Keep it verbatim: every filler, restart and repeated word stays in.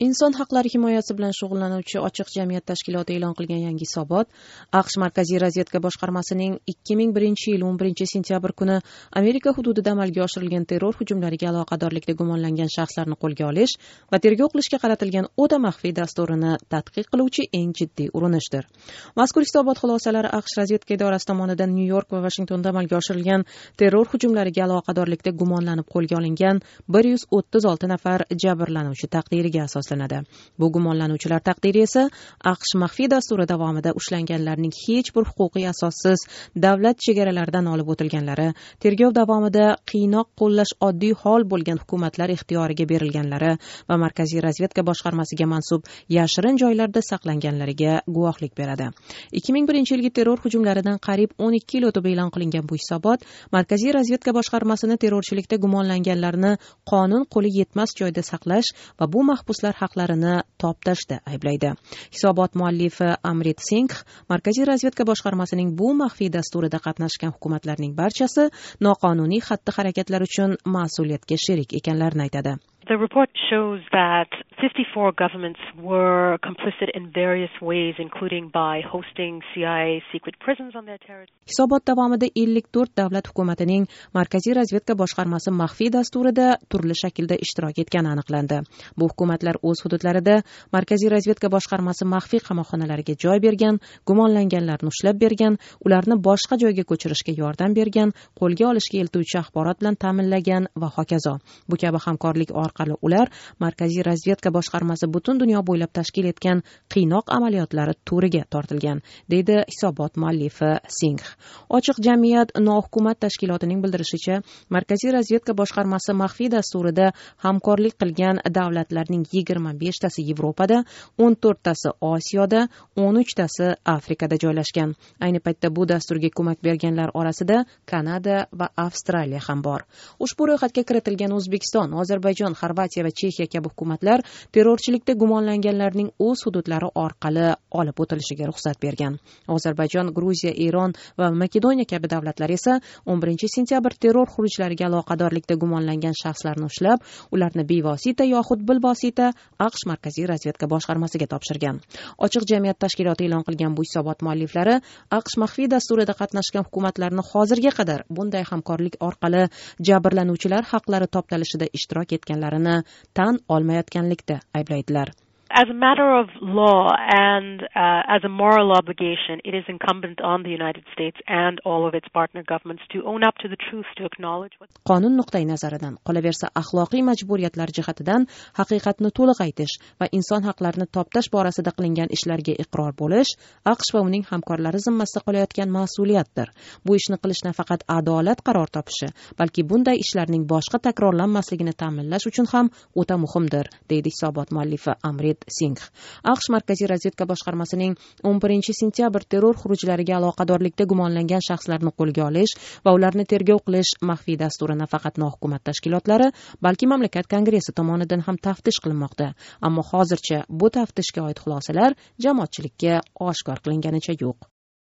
Inson haqlari himoyasi bilan shug'ullanuvchi Ochiq jamiyat tashkiloti e'lon qilgan yangi hisobot AQSh Markaziy razvedka boshqarmasining ikki ming birinchi yil o'n birinchi sentyabr kuni Amerika hududida amalga oshirilgan terror hujumlariga aloqadorlikda gumonlangan shaxslarni qo'lga olish va tergov qilishga qaratilgan o'ta maxfiy dasturini tadqiq qiluvchi eng jiddiy urinishdir. Mazkur hisobot xulosalari AQSh razvedka idorasi tomonidan Nyu-York va Vashingtonda amalga oshirilgan terror hujumlariga aloqadorlikda gumonlanib qo'lga olingan bir yuz o'ttiz olti nafar jabrlanuvchi taqdiriga asoslanadi. Bu gumonlanuvchilar taqdiri esa AQSh maxfiy dasturi davomida ushlanganlarning hech bir huquqiy asossiz davlat chegaralaridan olib o'tilganlari, tergov davomida qiynoq qo'llash oddiy hol bo'lgan hukumatlar ixtiyoriga berilganlari va Markaziy razvedka boshqarmasiga mansub yashirin joylarda saqlanganlariga guvohlik beradi. ikki ming birinchi yilgi terror hujumlaridan qariyb o'n ikki yil o'tib e'lon qilingan bu hisobot Markaziy razvedka boshqarmasini terrorchilikda gumonlanganlarni qonun qo'li yetmas joyda saqlash va bu mahbuslar haqlarini toptashda ayblaydi. Hisobot muallifi Amrit Singh Markaziy razvedka boshqarmasining bu maxfiy dasturida qatnashgan hukumatlarning barchasi noqonuniy xatti-harakatlar uchun mas'uliyatga sherik ekanlarini aytadi. The report shows that fifty-four governments were complicit in various ways, including by hosting C I A secret prisons on their territory. Hisobot davomida ellik to'rt davlat hukumatining Markaziy razvedka boshqarmasi maxfiy dasturida turli shaklda ishtirok etgani aniqlandi. Bu hukumatlar o'z hududlarida Markaziy razvedka boshqarmasi maxfiy qamoqxonalariga joy bergan, gumonlanganlarni ushlab bergan, ularni boshqa joyga ko'chirishga yordam bergan, qo'lga olishga eltuvchi axborot bilan ta'minlagan va hokazo. Bu kabi hamkorlik orqali ular Markaziy razvedka boshqarmasi butun dunyo bo'ylab tashkil etgan qiynoq amaliyotlari to'riga tortilgan, deydi hisobot muallifi Singh. Ochiq jamiyat nohukumat tashkilotining bildirishicha, Markaziy razvedka boshqarmasi maxfiy dasturida hamkorlik qilgan davlatlarning yigirma beshtasi Yevropada, o'n to'rttasi Osiyoda, o'n uchtasi Afrikada joylashgan. Ayni paytda bu dasturga ko'mak berganlar orasida Kanada va Avstraliya ham bor. Ushbu ro'yxatga kiritilgan O'zbekiston, Ozarbayjon, Xorvatiya va Chexiya kabi hukumatlar terrorchilikda gumonlanganlarning o'z hududlari orqali olib o'tilishiga ruxsat bergan. Ozarbayjon, Gruziya, Eron va Makedoniya kabi davlatlar esa o'n birinchi sentyabr terror xurujlariga aloqadorlikda gumonlangan shaxslarni ushlab, ularni bevosita yoxud bilvosita AQSh Markaziy razvedka boshqarmasiga topshirgan. Ochiq jamiyat tashkiloti e'lon qilgan bu hisobot mualliflari AQSh maxfiy dasturida qatnashgan hukumatlarni hozirga qadar bunday hamkorlik orqali jabrlanuvchilar haqlari toptalishida ishtirok etganlarini tan olmayotganlikda ayblaydilar. As a matter of law and uh, as a moral obligation, it is incumbent on the United States and all of its partner governments to own up to the truth, to acknowledge what... Qonun nuqtai nazaridan, qolaversa axloqiy majburiyatlar jihatidan haqiqatni to'liq aytish va inson haqlarini toptash borasida qilingan ishlarga iqror bo'lish AQSh va uning hamkorlari zimmasida qolayotgan mas'uliyatdir. Bu ishni qilish nafaqat adolat qaror topishi, balki bunday ishlarning boshqa takrorlanmasligini ta'minlash uchun ham o'ta muhimdir, deydi hisobot muallifi Amrit Singh. AQSh Markaziy razvedka boshqarmasining o'n birinchi sentyabr terror xurujlariga aloqadorlikda gumonlangan shaxslarni qo'lga olish va ularni tergov qilish maxfiy dasturi nafaqat nohukumat tashkilotlari, balki mamlakat kongressi tomonidan ham taftish qilinmoqda. Ammo hozircha bu taftishga oid xulosalar jamoatchilikka oshkor qilinganicha yo'q.